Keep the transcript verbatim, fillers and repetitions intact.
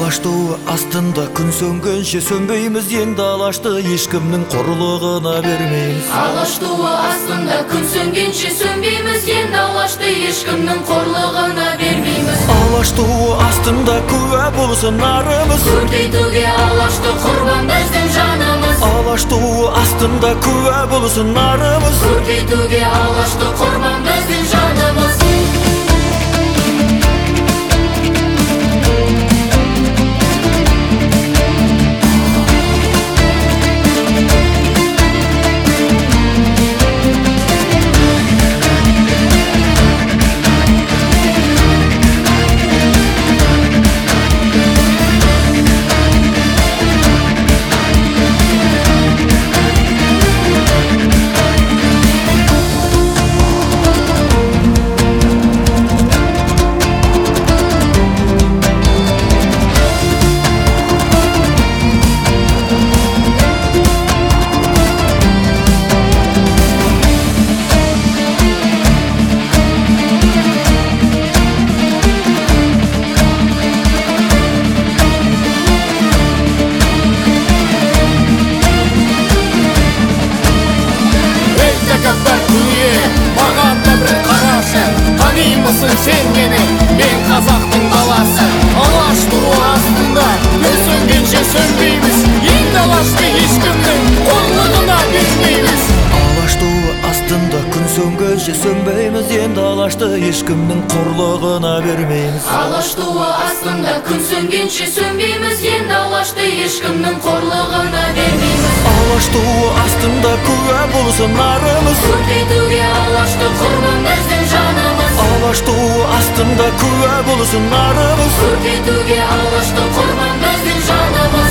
Алаштуу астында күн сөнгенше сөнбейміз, енді алашты ешкімнің қорлығына бермейміз. Алаштуу астында күн сөнгенше сөнбейміз, енді алашты ешкімнің қорлығына бермейміз. Алаштуу астында куә болсын нарымыз, көркейтуге алашты құрбан біздің жанымыз. Алаштуу астында куә болсын нарымыз, көркейтуге алашты құрбан біздің жанымыз. Сен мені, мен қазақтың баласы. Алаштуу астында күн сөнгенше сөнбейміз, енді алашты ешкімнің қорлығына бермейміз. Алаштуу астында күн сөнгенше сөнбейміз, енді алашты ешкімнің қорлығына бермейміз. Алаштуу астында күн сөнгенше сөнбейміз, енді алашты ешкімнің қорлығына бермейміз. Алаштуу астында куә болсын нарымыз, көркейтуге алашты құрбан біздің жанымыз. Алаштуу астында куә болсын нарымыз, көркейтуге алашты құрбан біздің жанымыз.